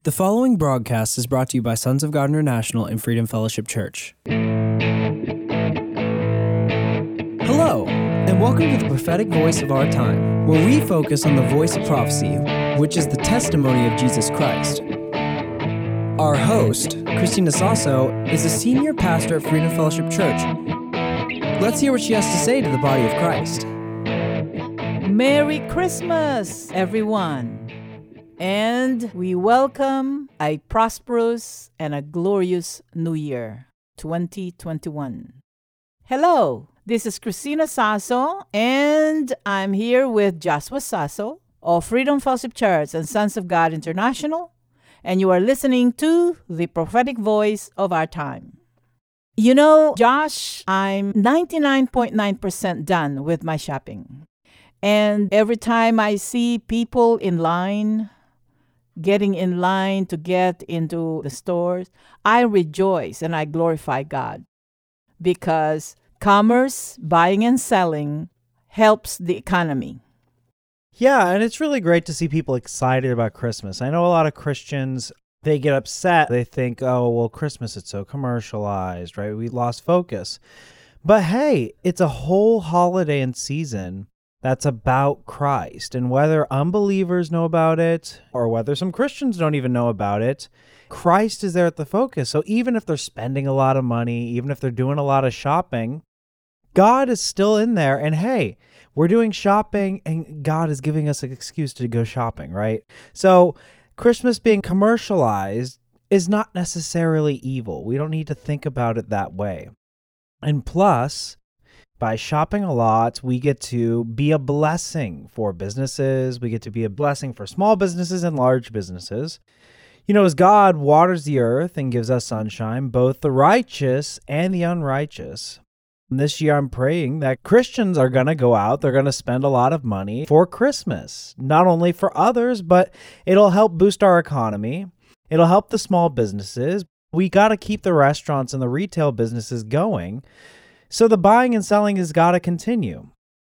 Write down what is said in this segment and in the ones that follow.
The following broadcast is brought to you by Sons of God International and Freedom Fellowship Church. Hello, and welcome to the prophetic voice of our time, where we focus on the voice of prophecy, which is the testimony of Jesus Christ. Our host, Christina Sasso, is a senior pastor at Freedom Fellowship Church. Let's hear what she has to say to the body of Christ. Merry Christmas, everyone. And we welcome a prosperous and a glorious New Year, 2021. Hello, this is Christina Sasso, and I'm here with Joshua Sasso of Freedom Fellowship Church and Sons of God International, and you are listening to the prophetic voice of our time. You know, Josh, I'm 99.9% done with my shopping. And every time I see people in line, getting in line to get into the stores, I rejoice and I glorify God because commerce, buying and selling, helps the economy. Yeah, and it's really great to see people excited about Christmas. I know a lot of Christians, they get upset. They think, oh, well, Christmas, it's so commercialized, right? We lost focus. But hey, it's a whole holiday and season that's about Christ. And whether unbelievers know about it or whether some Christians don't even know about it, Christ is there at the focus. So even if they're spending a lot of money, even if they're doing a lot of shopping, God is still in there. And hey, we're doing shopping and God is giving us an excuse to go shopping, right? So Christmas being commercialized is not necessarily evil. We don't need to think about it that way. And plus, by shopping a lot, we get to be a blessing for businesses. We get to be a blessing for small businesses and large businesses. You know, as God waters the earth and gives us sunshine, both the righteous and the unrighteous. And this year, I'm praying that Christians are going to go out. They're going to spend a lot of money for Christmas, not only for others, but it'll help boost our economy. It'll help the small businesses. We got to keep the restaurants and the retail businesses going. So the buying and selling has got to continue.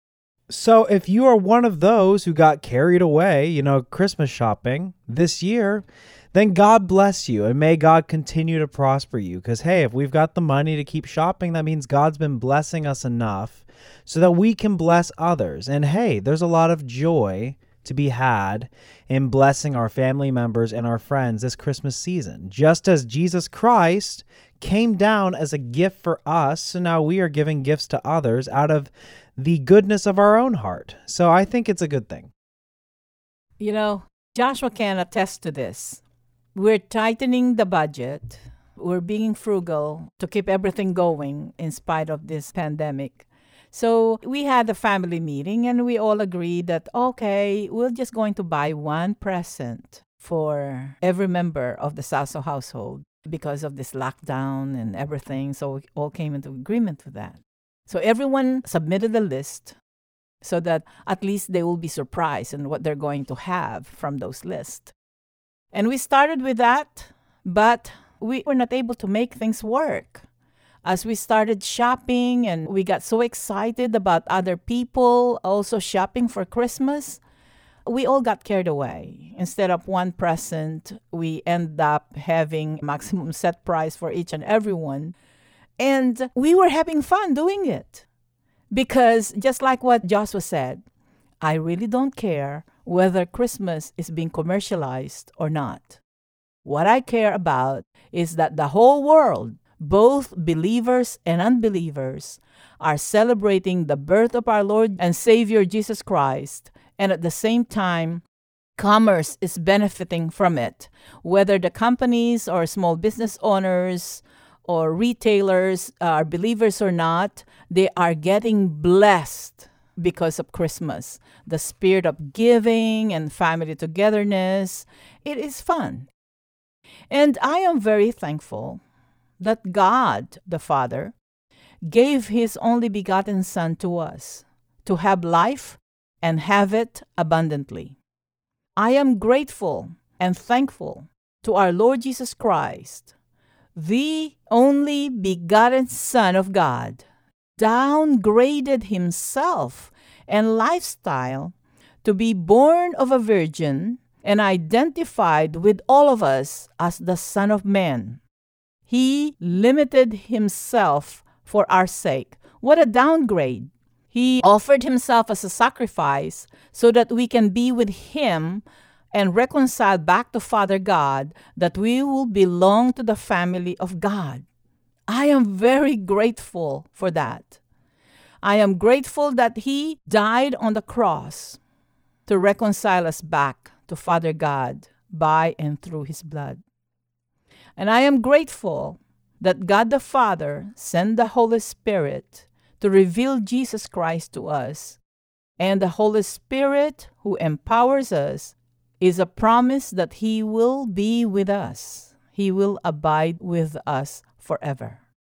So if you are one of those who got carried away, Christmas shopping this year, then God bless you and may God continue to prosper you. Because hey, if we've got the money to keep shopping, that means God's been blessing us enough so that we can bless others. And hey, there's a lot of joy to be had in blessing our family members and our friends this Christmas season. Just as Jesus Christ came down as a gift for us, so now we are giving gifts to others out of the goodness of our own heart. So I think it's a good thing. You know, Joshua can attest to this. We're tightening the budget. We're being frugal to keep everything going in spite of this pandemic. So we had a family meeting and we all agreed that, okay, we're just going to buy one present for every member of the Sasso household because of this lockdown and everything. So we all came into agreement with that. So everyone submitted a list so that at least they will be surprised in what they're going to have from those lists. And we started with that, but we were not able to make things work. As we started shopping and we got so excited about other people also shopping for Christmas, we all got carried away. Instead of one present, we end up having maximum set price for each and every one. And we were having fun doing it. Because just like what Joshua said, I really don't care whether Christmas is being commercialized or not. What I care about is that the whole world, both believers and unbelievers, are celebrating the birth of our Lord and Savior Jesus Christ, and at the same time, commerce is benefiting from it. Whether the companies or small business owners or retailers are believers or not, they are getting blessed because of Christmas. The spirit of giving and family togetherness, it is fun. And I am very thankful that God, the Father, gave His only begotten Son to us to have life and have it abundantly. I am grateful and thankful to our Lord Jesus Christ, the only begotten Son of God, downgraded Himself and lifestyle to be born of a virgin and identified with all of us as the Son of Man. He limited himself for our sake. What a downgrade! He offered himself as a sacrifice so that we can be with him and reconciled back to Father God, that we will belong to the family of God. I am very grateful for that. I am grateful that he died on the cross to reconcile us back to Father God by and through his blood. And I am grateful that God the Father sent the Holy Spirit to reveal Jesus Christ to us. And the Holy Spirit who empowers us is a promise that he will be with us. He will abide with us forever.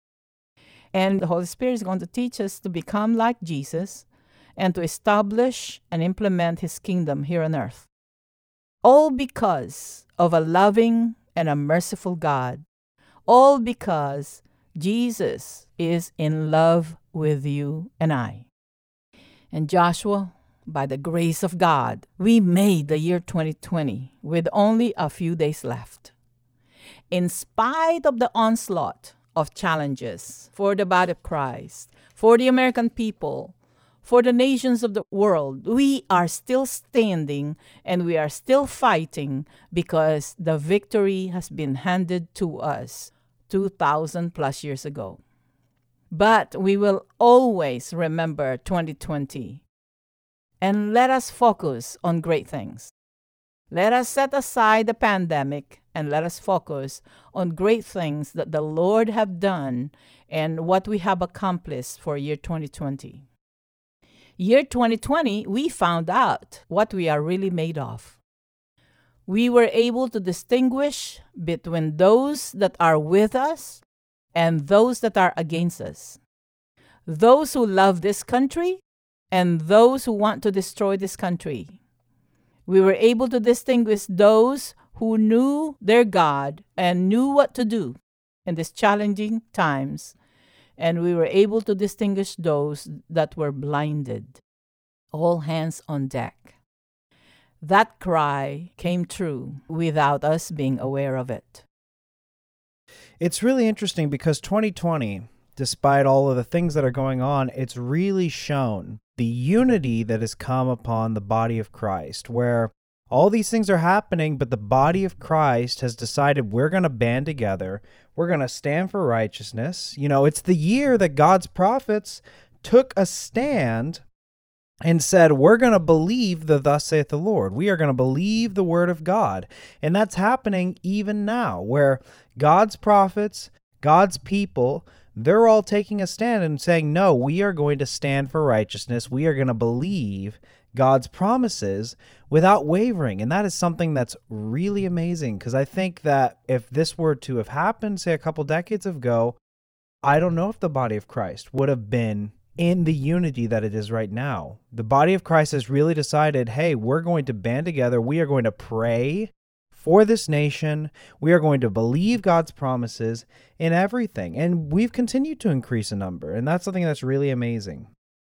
And the Holy Spirit is going to teach us to become like Jesus and to establish and implement his kingdom here on earth. All because of a loving and a merciful God. All because Jesus is in love with you and I. And Joshua, by the grace of God, we made the year 2020 with only a few days left. In spite of the onslaught of challenges for the body of Christ, for the American people, for the nations of the world, we are still standing and we are still fighting because the victory has been handed to us 2,000 plus years ago. But we will always remember 2020. And let us focus on great things. Let us set aside the pandemic and let us focus on great things that the Lord have done and what we have accomplished for year 2020. Year 2020, we found out what we are really made of. We were able to distinguish between those that are with us and those that are against us. Those who love this country and those who want to destroy this country. We were able to distinguish those who knew their God and knew what to do in these challenging times. And we were able to distinguish those that were blinded. All hands on deck. That cry came true without us being aware of it. It's really interesting because 2020, despite all of the things that are going on, it's really shown the unity that has come upon the body of Christ, where all these things are happening, but the body of Christ has decided we're going to band together. We're going to stand for righteousness. You know, it's the year that God's prophets took a stand and said, we're going to believe the thus saith the Lord. We are going to believe the word of God. And that's happening even now, where God's prophets, God's people, they're all taking a stand and saying, no, we are going to stand for righteousness. We are going to believe God's promises without wavering. And that is something that's really amazing, because I think that if this were to have happened, say, a couple decades ago, I don't know if the body of Christ would have been in the unity that it is right now. The body of Christ has really decided, hey, we're going to band together. We are going to pray for this nation. We are going to believe God's promises in everything. And we've continued to increase in number. And that's something that's really amazing.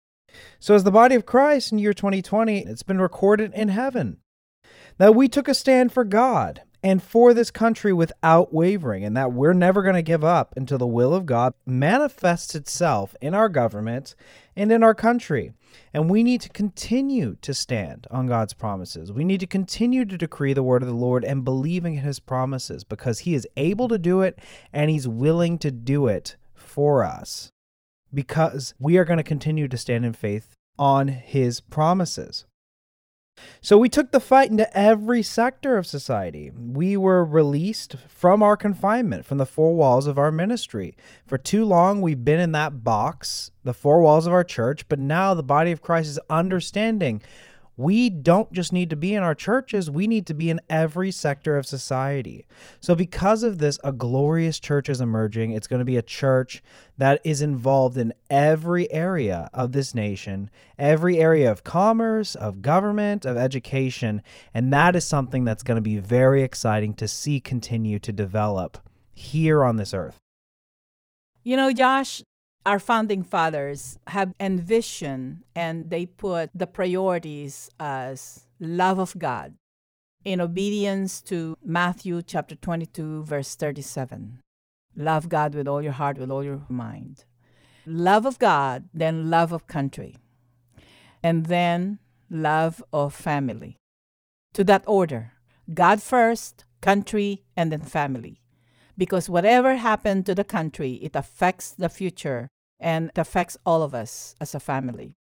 So as the body of Christ in year 2020, it's been recorded in heaven that we took a stand for God and for this country without wavering, and that we're never going to give up until the will of God manifests itself in our government and in our country. And we need to continue to stand on God's promises. We need to continue to decree the word of the Lord and believing in his promises, because he is able to do it and he's willing to do it for us, because we are going to continue to stand in faith on his promises. So we took the fight into every sector of society. We were released from our confinement, from the four walls of our ministry. For too long, we've been in that box, the four walls of our church, but now the body of Christ is understanding we don't just need to be in our churches, we need to be in every sector of society. So because of this, a glorious church is emerging. It's going to be a church that is involved in every area of this nation, every area of commerce, of government, of education, and that is something that's going to be very exciting to see continue to develop here on this earth. You know, Josh, our founding fathers have envisioned and they put the priorities as love of God, in obedience to Matthew chapter 22, verse 37. Love God with all your heart, with all your mind. Love of God, then love of country, and then love of family. To that order, God first, country, and then family. Because whatever happened to the country, it affects the future and it affects all of us as a family.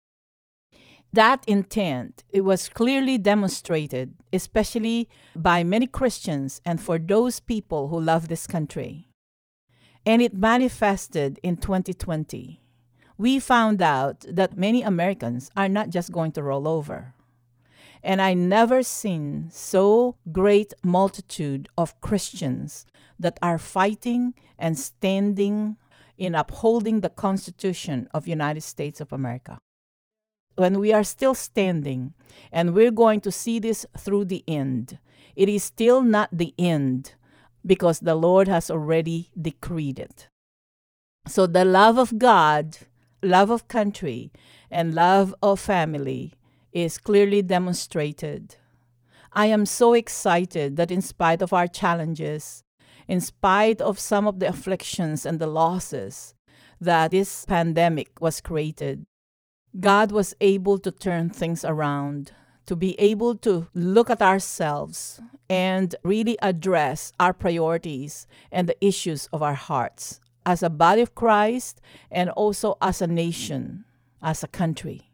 That intent, it was clearly demonstrated, especially by many Christians and for those people who love this country. And it manifested in 2020. We found out that many Americans are not just going to roll over. And I never seen so great multitude of Christians that are fighting and standing in upholding the Constitution of United States of America. When we are still standing and we're going to see this through the end, it is still not the end because the Lord has already decreed it. So the love of God, love of country, and love of family is clearly demonstrated. I am so excited that in spite of our challenges, in spite of some of the afflictions and the losses that this pandemic was created, God was able to turn things around, to be able to look at ourselves and really address our priorities and the issues of our hearts as a body of Christ and also as a nation, as a country,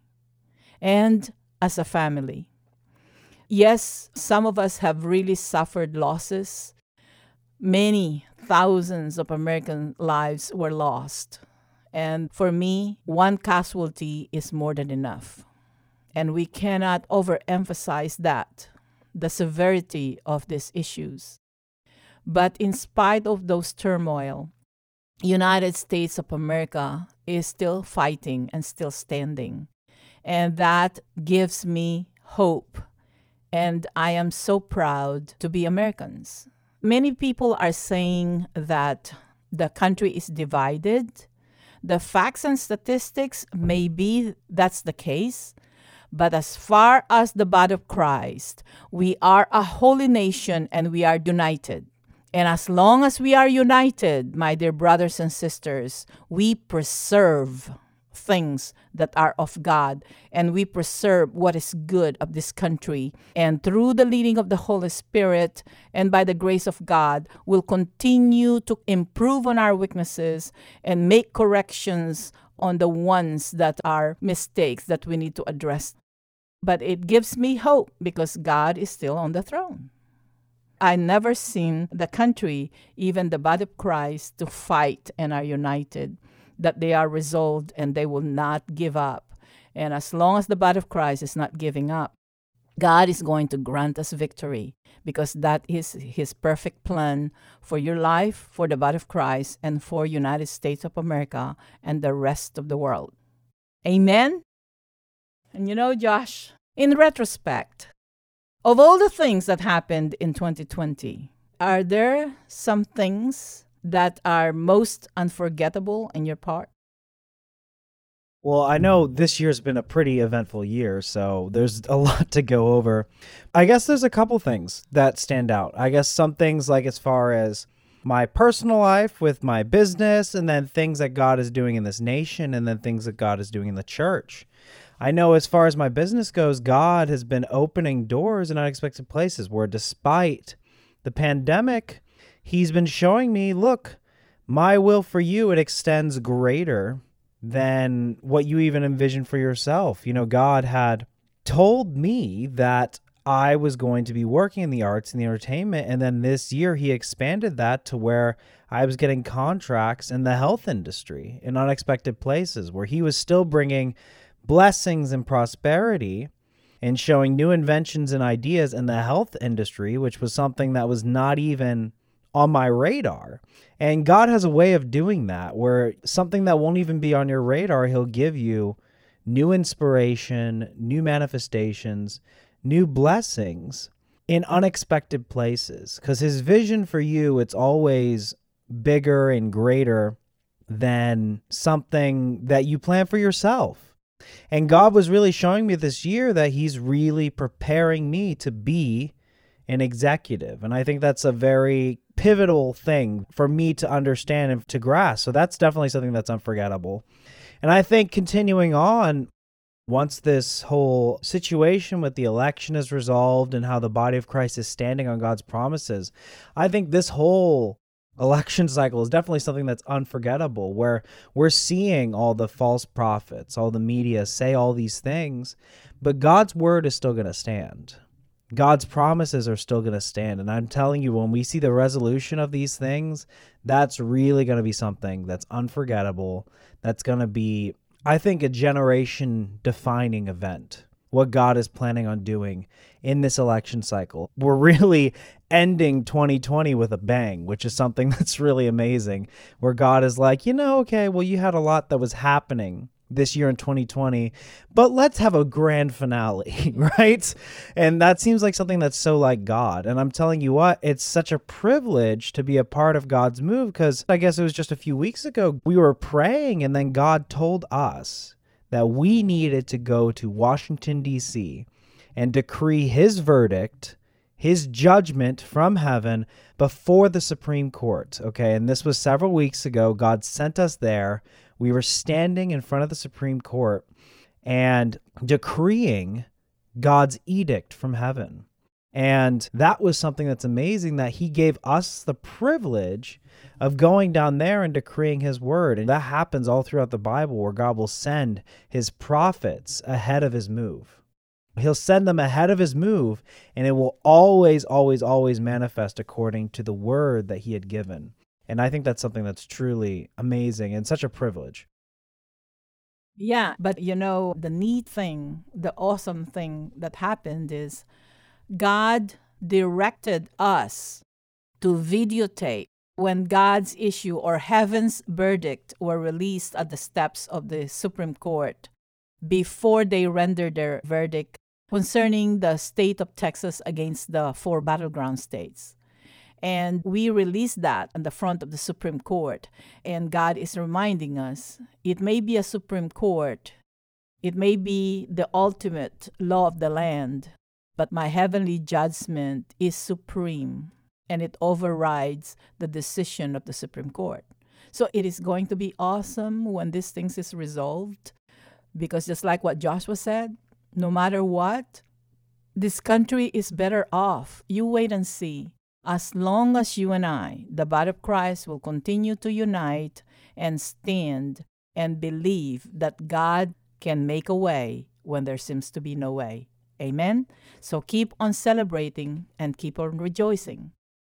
and as a family. Yes, some of us have really suffered losses. Many thousands of American lives were lost. And for me, one casualty is more than enough. And we cannot overemphasize that, the severity of these issues. But in spite of those turmoil, United States of America is still fighting and still standing. And that gives me hope. And I am so proud to be Americans. Many people are saying that the country is divided. The facts and statistics, maybe that's the case. But as far as the body of Christ, we are a holy nation and we are united. And as long as we are united, my dear brothers and sisters, we preserve things that are of God, and we preserve what is good of this country. And through the leading of the Holy Spirit and by the grace of God, we'll continue to improve on our weaknesses and make corrections on the ones that are mistakes that we need to address. But it gives me hope because God is still on the throne. I never seen the country, even the body of Christ, to fight and are united, that they are resolved and they will not give up. And as long as the body of Christ is not giving up, God is going to grant us victory because that is His perfect plan for your life, for the body of Christ, and for United States of America and the rest of the world. Amen? And you know, Josh, in retrospect, of all the things that happened in 2020, are there some things that are most unforgettable in your part? Well, I know this year's been a pretty eventful year, so there's a lot to go over. I guess there's a couple things that stand out. I guess some things like as far as my personal life with my business, and then things that God is doing in this nation, and then things that God is doing in the church. I know as far as my business goes, God has been opening doors in unexpected places where despite the pandemic, He's been showing me, look, my will for you, it extends greater than what you even envisioned for yourself. You know, God had told me that I was going to be working in the arts and the entertainment, and then this year He expanded that to where I was getting contracts in the health industry in unexpected places where He was still bringing blessings and prosperity and showing new inventions and ideas in the health industry, which was something that was not even on my radar. And God has a way of doing that, where something that won't even be on your radar, He'll give you new inspiration, new manifestations, new blessings in unexpected places. Because His vision for you, it's always bigger and greater than something that you plan for yourself. And God was really showing me this year that He's really preparing me to be an executive. And I think that's a very pivotal thing for me to understand and to grasp. So that's definitely something that's unforgettable. And I think continuing on, once this whole situation with the election is resolved and how the body of Christ is standing on God's promises, I think this whole election cycle is definitely something that's unforgettable, where we're seeing all the false prophets, all the media say all these things, but God's word is still going to stand. God's promises are still going to stand. And I'm telling you, when we see the resolution of these things, that's really going to be something that's unforgettable. That's going to be, I think, a generation-defining event, what God is planning on doing in this election cycle. We're really ending 2020 with a bang, which is something that's really amazing, where God is like, okay, well, you had a lot that was happening this year in 2020, but let's have a grand finale, right? And that seems like something that's so like God. And I'm telling you what, it's such a privilege to be a part of God's move, because I guess it was just a few weeks ago, we were praying and then God told us that we needed to go to Washington, D.C. and decree his verdict, his judgment from heaven before the Supreme Court. Okay, and this was several weeks ago. God sent us there. We were standing in front of the Supreme Court and decreeing God's edict from heaven. And that was something that's amazing, that he gave us the privilege of going down there and decreeing his word. And that happens all throughout the Bible, where God will send his prophets ahead of his move. He'll send them ahead of his move, and it will always, always, always manifest according to the word that he had given. And I think that's something that's truly amazing and such a privilege. Yeah, but the neat thing, the awesome thing that happened is God directed us to videotape when God's issue or heaven's verdict were released at the steps of the Supreme Court before they rendered their verdict concerning the state of Texas against the 4 battleground states. And we released that on the front of the Supreme Court. And God is reminding us, it may be a Supreme Court, it may be the ultimate law of the land, but my heavenly judgment is supreme, and it overrides the decision of the Supreme Court. So it is going to be awesome when these things is resolved, because just like what Joshua said, no matter what, this country is better off. You wait and see. As long as you and I, the body of Christ, will continue to unite and stand and believe that God can make a way when there seems to be no way. Amen? So keep on celebrating and keep on rejoicing.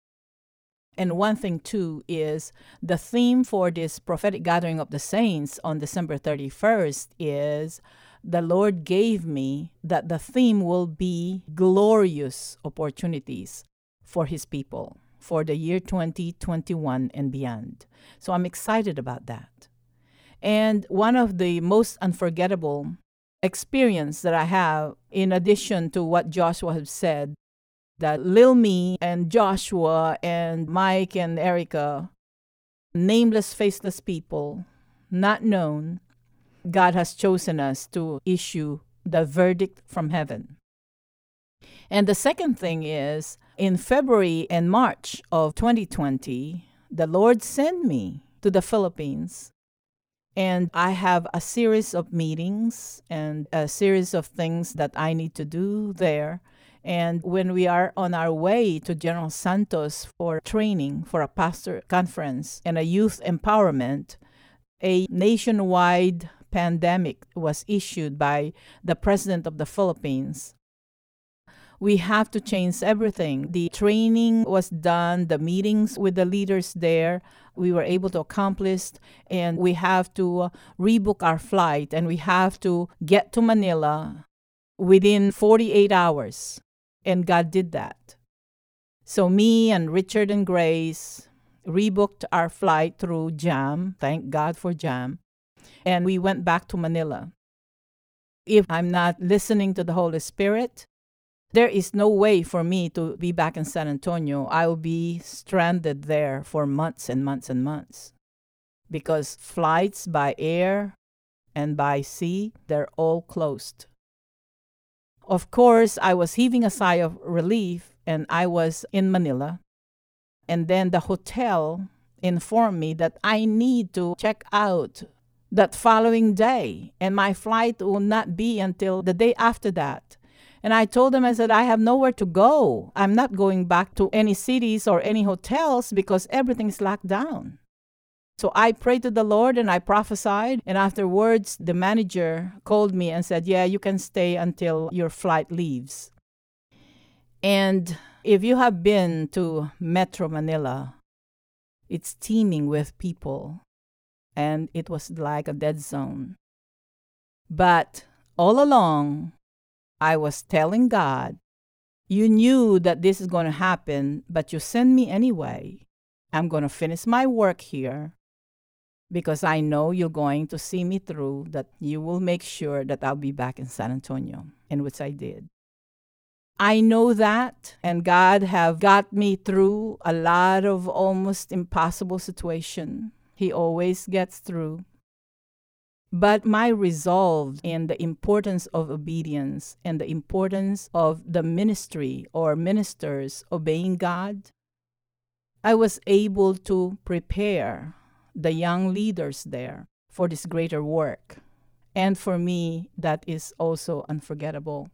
And one thing, too, is the theme for this prophetic gathering of the saints on December 31st is, the Lord gave me that the theme will be glorious opportunities for his people for the year 2021 and beyond. So I'm excited about that. And one of the most unforgettable experience that I have, in addition to what Joshua has said, that Lil Me and Joshua and Mike and Erica, nameless, faceless people, not known, God has chosen us to issue the verdict from heaven. And the second thing is, in February and March of 2020, the Lord sent me to the Philippines. And I have a series of meetings and a series of things that I need to do there. And when we are on our way to General Santos for training for a pastor conference and a youth empowerment, a nationwide pandemic was issued by the president of the Philippines. We have to change everything. The training was done, the meetings with the leaders there, we were able to accomplish, and we have to rebook our flight, and we have to get to Manila within 48 hours. And God did that. So me and Richard and Grace rebooked our flight through JAM. Thank God for JAM. And we went back to Manila. If I'm not listening to the Holy Spirit, there is no way for me to be back in San Antonio. I will be stranded there for months and months and months, because flights by air and by sea, they're all closed. Of course, I was heaving a sigh of relief and I was in Manila. And then the hotel informed me that I need to check out that following day, and my flight will not be until the day after that. And I told them, I said, I have nowhere to go. I'm not going back to any cities or any hotels because everything's locked down. So I prayed to the Lord and I prophesied. And afterwards, the manager called me and said, yeah, you can stay until your flight leaves. And if you have been to Metro Manila, it's teeming with people. And it was like a dead zone. But all along, I was telling God, you knew that this is going to happen, but you send me anyway. I'm going to finish my work here because I know you're going to see me through, that you will make sure that I'll be back in San Antonio, and which I did. I know that, and God have got me through a lot of almost impossible situation. He always gets through. But my resolve in the importance of obedience and the importance of the ministry or ministers obeying God, I was able to prepare the young leaders there for this greater work. And for me, that is also unforgettable.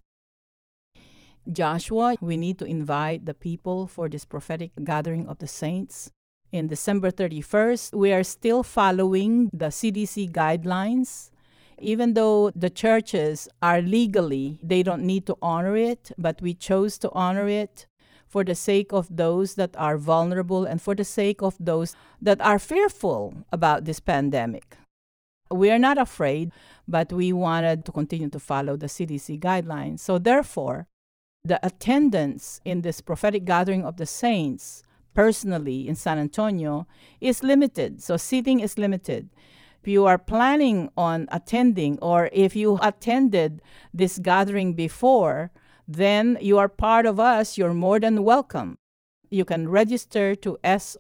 Joshua, we need to invite the people for this prophetic gathering of the saints. In December 31st, we are still following the CDC guidelines. Even though the churches are legally, they don't need to honor it, but we chose to honor it for the sake of those that are vulnerable and for the sake of those that are fearful about this pandemic. We are not afraid, but we wanted to continue to follow the CDC guidelines. So therefore, the attendance in this prophetic gathering of the saints personally in San Antonio is limited. So seating is limited. If you are planning on attending, or if you attended this gathering before, then you are part of us. You're more than welcome. You can register to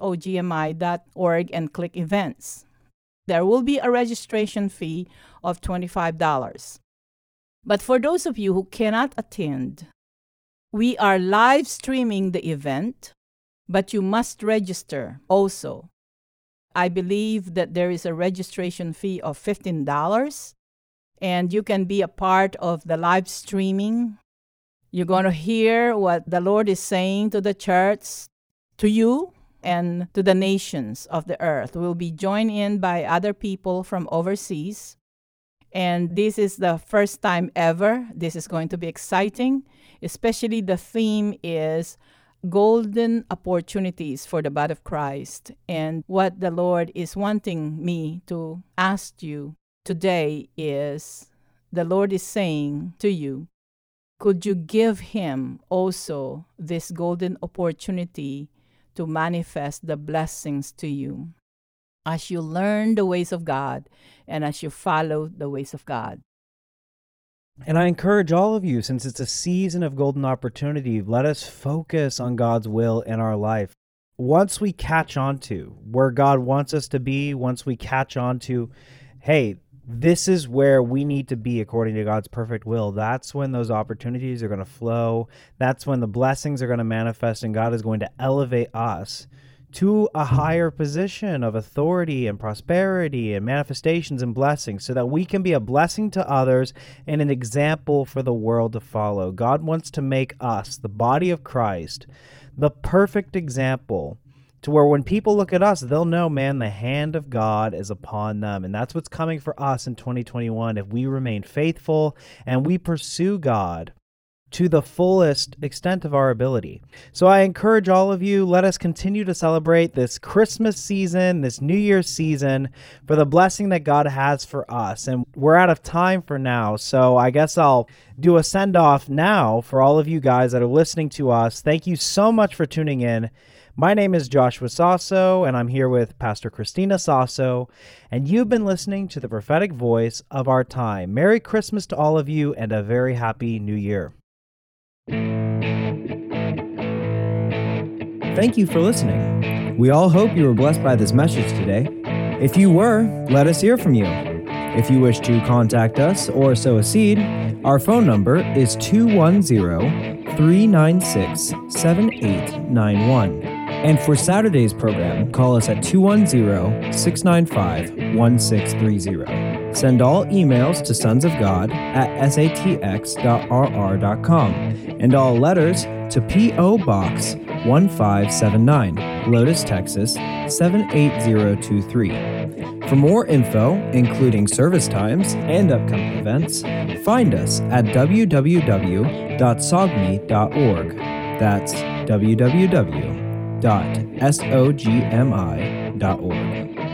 sogmi.org and click events. There will be a registration fee of $25. But for those of you who cannot attend, we are live streaming the event, but you must register also. I believe that there is a registration fee of $15, and you can be a part of the live streaming. You're going to hear what the Lord is saying to the church, to you, and to the nations of the earth. We'll be joined in by other people from overseas. And this is the first time ever. This is going to be exciting. Especially the theme is golden opportunities for the body of Christ. And what the Lord is wanting me to ask you today is, the Lord is saying to you, could you give Him also this golden opportunity to manifest the blessings to you as you learn the ways of God and as you follow the ways of God? And I encourage all of you, since it's a season of golden opportunity, let us focus on God's will in our life. Once we catch on to where God wants us to be, once we catch on to, hey, this is where we need to be according to God's perfect will, that's when those opportunities are going to flow. That's when the blessings are going to manifest, and God is going to elevate us to a higher position of authority and prosperity and manifestations and blessings, so that we can be a blessing to others and an example for the world to follow. God wants to make us, the body of Christ, the perfect example, to where when people look at us, they'll know, man, the hand of God is upon them. And that's what's coming for us in 2021 if we remain faithful and we pursue God to the fullest extent of our ability. So I encourage all of you, let us continue to celebrate this Christmas season, this New Year's season, for the blessing that God has for us. And we're out of time for now, so I guess I'll do a send-off now for all of you guys that are listening to us. Thank you so much for tuning in. My name is Joshua Sasso, and I'm here with Pastor Christina Sasso, and you've been listening to the prophetic voice of our time. Merry Christmas to all of you, and a very happy New Year. Thank you for listening. We all hope you were blessed by this message today. If you were, let us hear from you. If you wish to contact us or sow a seed, our phone number is 210-520-5232. 396 7891. And for Saturday's program, call us at 210-695-1630. Send all emails to sonsofgod@satx.rr.com and all letters to P.O. Box 1579, Lotus, Texas 78023. For more info, including service times and upcoming events, find us at www.sogmi.org. That's www.sogmi.org.